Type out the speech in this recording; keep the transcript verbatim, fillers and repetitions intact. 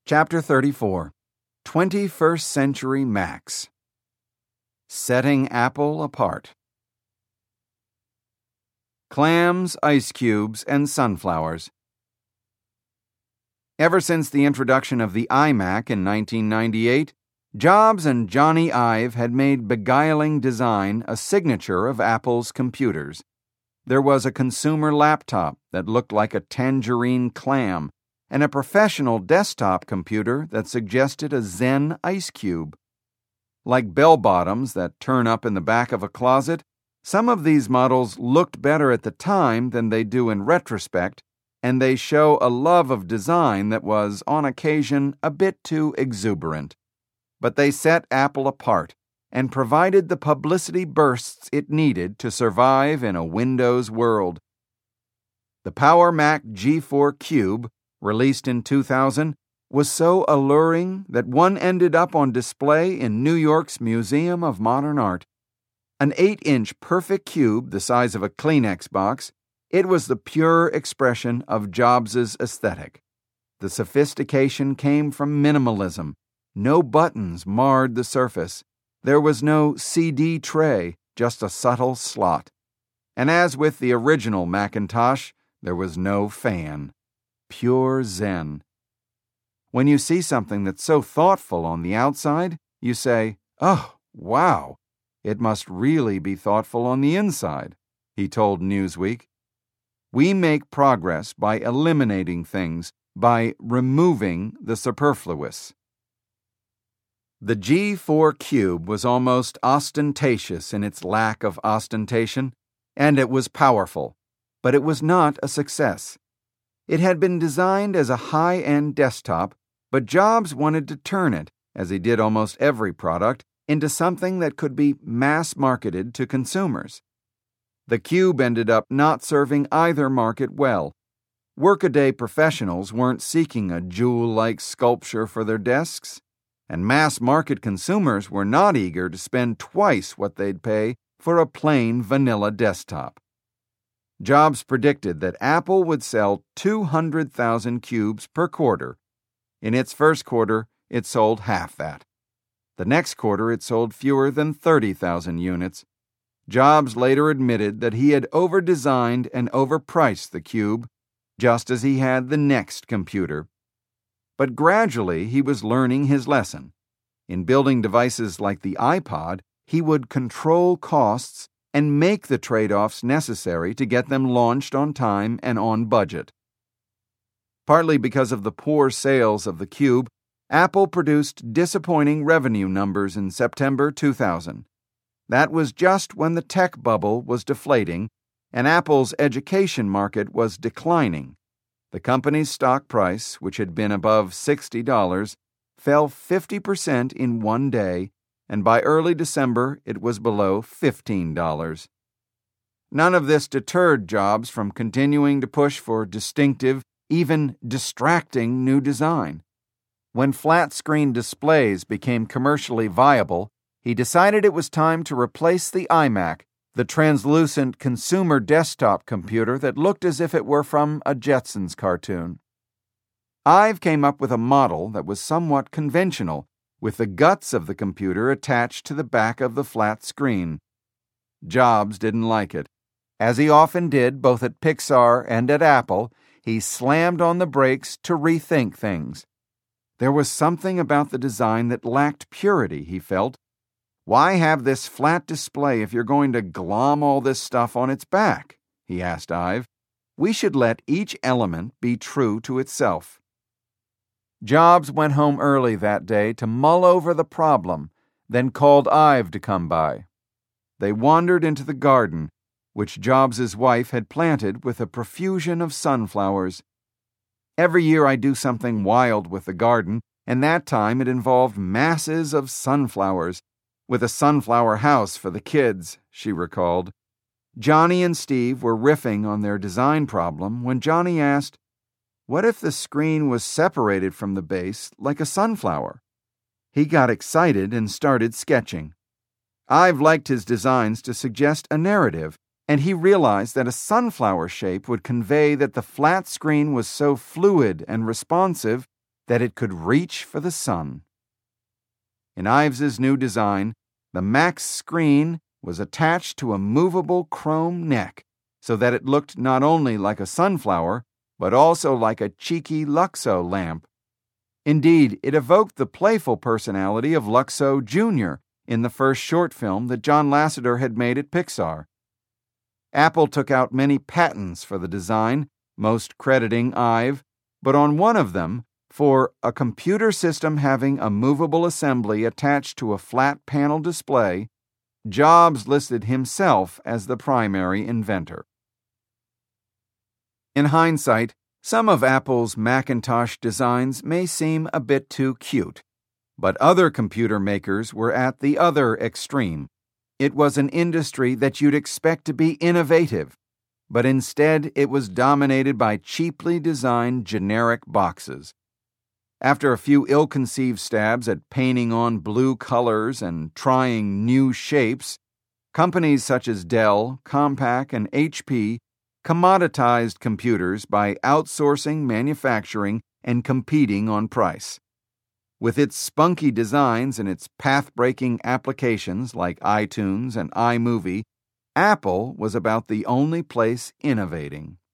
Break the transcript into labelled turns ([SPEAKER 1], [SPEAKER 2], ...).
[SPEAKER 1] Chapter thirty-four, twenty-first Century Macs. Setting Apple Apart. Clams, ice cubes, and sunflowers. Ever since the introduction of the iMac in nineteen ninety-eight, Jobs and Jony Ive had made beguiling design a signature of Apple's computers. There was a consumer laptop that looked like a tangerine clam, and a professional desktop computer that suggested a Zen ice cube. Like bell-bottoms that turn up in the back of a closet, some of these models looked better at the time than they do in retrospect, and they show a love of design that was, on occasion, a bit too exuberant. But they set Apple apart and provided the publicity bursts it needed to survive in a Windows world. The Power Mac G four Cube, released in two thousand, was so alluring that one ended up on display in New York's Museum of Modern Art. An eight-inch perfect cube the size of a Kleenex box, it was the pure expression of Jobs' aesthetic. The sophistication came from minimalism. No buttons marred the surface. There was no C D tray, just a subtle slot. And as with the original Macintosh, there was no fan. Pure Zen. When you see something that's so thoughtful on the outside, you say, "Oh, wow, it must really be thoughtful on the inside," he told Newsweek. We make progress by eliminating things, by removing the superfluous. The G four Cube was almost ostentatious in its lack of ostentation, and it was powerful, but it was not a success. It had been designed as a high-end desktop, but Jobs wanted to turn it, as he did almost every product, into something that could be mass-marketed to consumers. The Cube ended up not serving either market well. Workaday professionals weren't seeking a jewel-like sculpture for their desks, and mass-market consumers were not eager to spend twice what they'd pay for a plain vanilla desktop. Jobs predicted that Apple would sell two hundred thousand cubes per quarter. In its first quarter, it sold half that. The next quarter, it sold fewer than thirty thousand units. Jobs later admitted that he had over-designed and overpriced the Cube, just as he had the next computer. But gradually, he was learning his lesson. In building devices like the iPod, he would control costs and make the trade-offs necessary to get them launched on time and on budget. Partly because of the poor sales of the Cube, Apple produced disappointing revenue numbers in September two thousand. That was just when the tech bubble was deflating and Apple's education market was declining. The company's stock price, which had been above sixty dollars, fell fifty percent in one day, and by early December it was below fifteen dollars. None of this deterred Jobs from continuing to push for distinctive, even distracting new design. When flat-screen displays became commercially viable, he decided it was time to replace the iMac, the translucent consumer desktop computer that looked as if it were from a Jetsons cartoon. Ive came up with a model that was somewhat conventional, with the guts of the computer attached to the back of the flat screen. Jobs didn't like it. As he often did both at Pixar and at Apple, he slammed on the brakes to rethink things. There was something about the design that lacked purity, he felt. Why have this flat display if you're going to glom all this stuff on its back? He asked Ive. We should let each element be true to itself. Jobs went home early that day to mull over the problem, then called Ive to come by. They wandered into the garden, which Jobs' wife had planted with a profusion of sunflowers. Every year I do something wild with the garden, and that time it involved masses of sunflowers, with a sunflower house for the kids, she recalled. Jony and Steve were riffing on their design problem when Jony asked, "What if the screen was separated from the base like a sunflower?" He got excited and started sketching. Ive liked his designs to suggest a narrative, and he realized that a sunflower shape would convey that the flat screen was so fluid and responsive that it could reach for the sun. In Ives's new design, the Mac's screen was attached to a movable chrome neck so that it looked not only like a sunflower, but also like a cheeky Luxo lamp. Indeed, it evoked the playful personality of Luxo Junior in the first short film that John Lasseter had made at Pixar. Apple took out many patents for the design, most crediting Ive, but on one of them, for a computer system having a movable assembly attached to a flat panel display, Jobs listed himself as the primary inventor. In hindsight, some of Apple's Macintosh designs may seem a bit too cute, but other computer makers were at the other extreme. It was an industry that you'd expect to be innovative, but instead it was dominated by cheaply designed generic boxes. After a few ill-conceived stabs at painting on blue colors and trying new shapes, companies such as Dell, Compaq, and H P commoditized computers by outsourcing manufacturing and competing on price. With its spunky designs and its path-breaking applications like iTunes and iMovie, Apple was about the only place innovating.